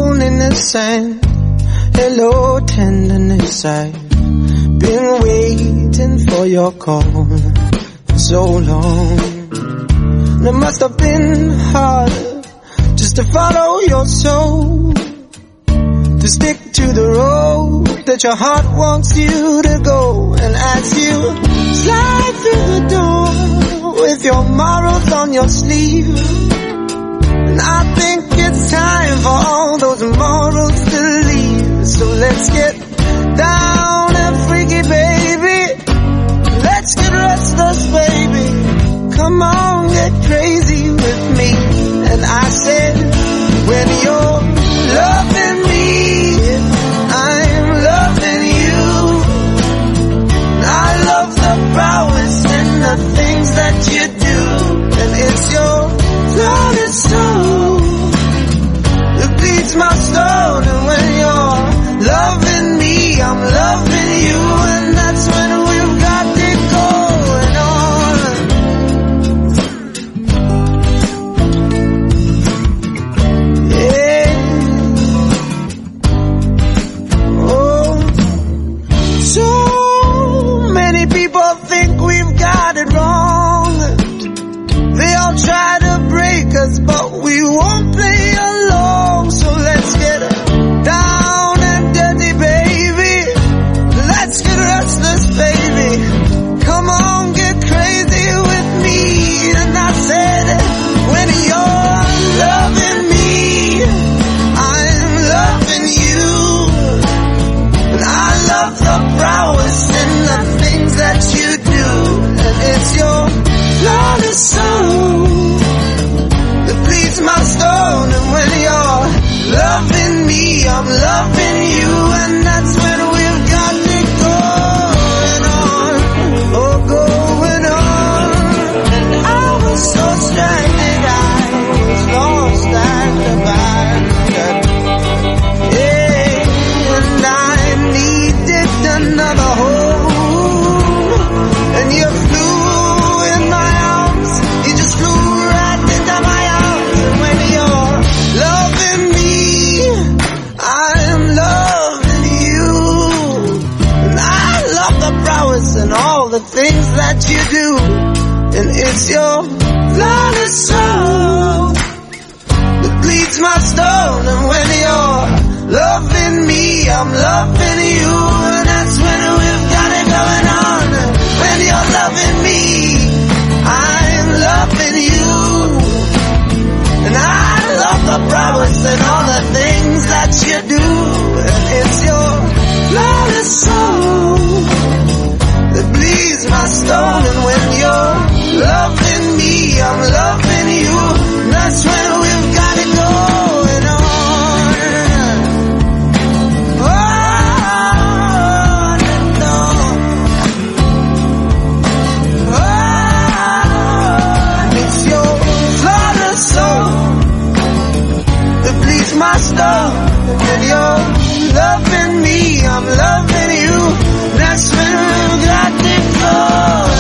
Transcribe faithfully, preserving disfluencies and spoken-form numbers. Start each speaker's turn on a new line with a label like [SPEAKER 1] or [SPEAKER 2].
[SPEAKER 1] alone in the sand. Hello, tenderness, I've been waiting for your call for so long. It must have been hard just to follow your soul, to stick to the road that your heart wants you to go. And as you slide through the door with your morals on your sleeve, and I think it's time for all those morals to leave. So let's get down and freaky, baby. Let's get restless, baby. Come on, get crazy with me. And I said, when you're loving me, I'm loving you. I love the prowess and the things that you do. And it's your flawless soul that bleeds my soul. And when you're loving me, I'm loving you. And that's when we've got it going on. Yeah. Oh, so many people think we've got it wrong. They all try to break us, but we won't play along. So let's get down and dirty, baby. Let's get restless, baby. Come on, get crazy with me. And I said, when you're loving me, I'm loving you. And I love the prowess and the things that you do. And it's your flawless soul that bleeds my stone. And when you're loving me, I'm loving you. And that's when we've got it going on. Oh, going on. And I was so stranded, I was lost and abandoned. Yeah, and I needed another home. And you flew in my arms, you just flew right into my arms. And when you're loving me, I'm loving you. And I love the prowess and all the things that you do. And it's your flawless soul that bleeds my stone. And when you're loving me, I'm loving you. And that's when we've got it going on. When you're loving me, I'm loving you. And I love the prowess and all the things that you do. And it's your flawless soul that bleeds my stone. And when you're loving me, I'm loving you. And that's when we've got it going on. On and on. On. It's your flawless soul that bleeds my stone. And when you're loving me, I'm loving you. That's when we've got it going.